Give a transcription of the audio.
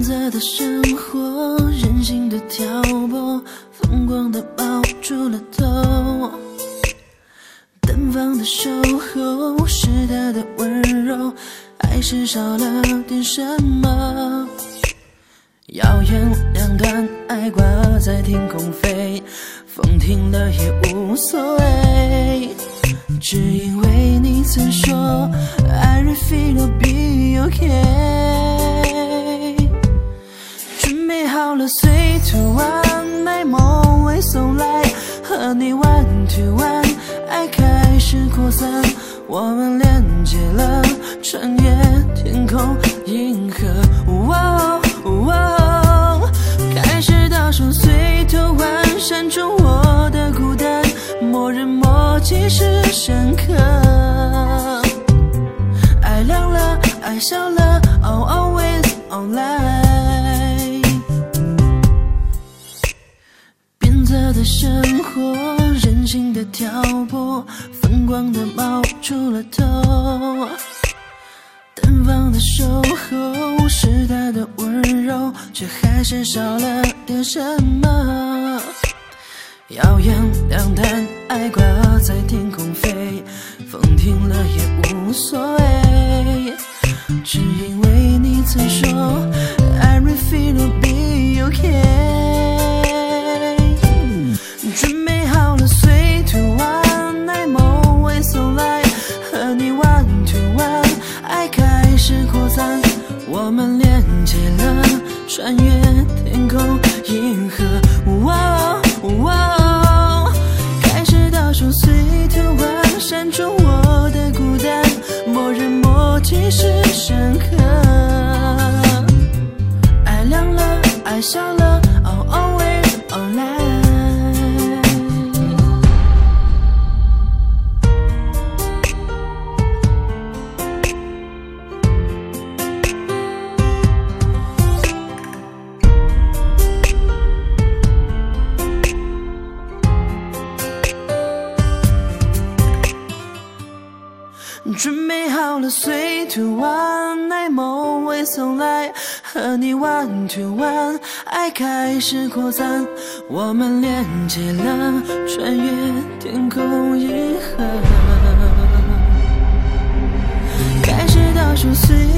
择的生活，任性的挑拨，疯狂的冒出了头。奔放的守候，是他的温柔，还是少了点什么？遥远两端，爱挂在天空飞，风停了也无所谓。只因为你曾说 I really feel it'll be okay。 准备好了随途安奈梦未送来，和你 one to one， 爱开始扩散，我们连接了，穿越天空银河。开始倒数随头环，闪中我的孤单，默认默契是深刻。爱亮了，爱笑了 ，I'll always online。变则的生活，任性的挑拨，疯狂的冒出了头。奔放的守候，是他的温柔，却还是少了点什么？遥远两端，爱挂在天空飞，风停了也无所谓。只因为你曾说 I really feel it'll be okay。 准备好了随途安奈梦未送来，和你 one to one， 爱开始扩散，我们连接了，穿越天空银河。开始倒数随头环，闪中我的孤单，默认默契是深刻。爱亮了，爱笑了 ，I'll always online。准备好了随途安奈梦未送来，和你 one to one， 爱开始扩散，我们连接了，穿越天空银河。开始倒数随